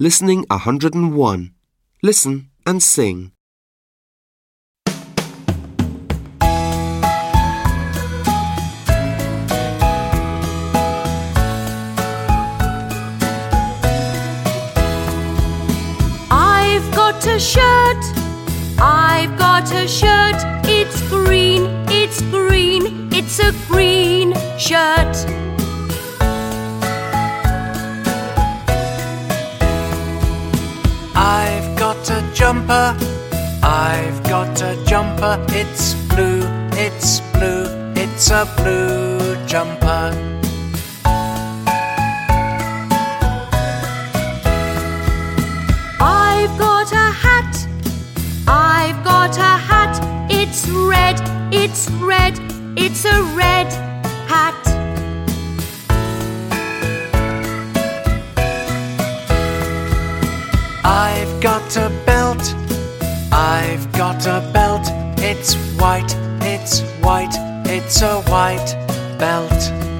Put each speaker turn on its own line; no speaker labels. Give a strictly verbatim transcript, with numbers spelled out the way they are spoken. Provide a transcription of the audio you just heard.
Listening one hundred and one. Listen and sing.
I've got a shirt, I've got a shirt. It's green, it's green, it's a green shirt.
I've got a jumper, I've got a jumper. It's blue, it's blue, it's a blue jumper.
I've got a hat, I've got a hat. It's red, it's red, it's a red hat.
I've got a belt, I've got a belt. It's white, it's white, it's a white belt.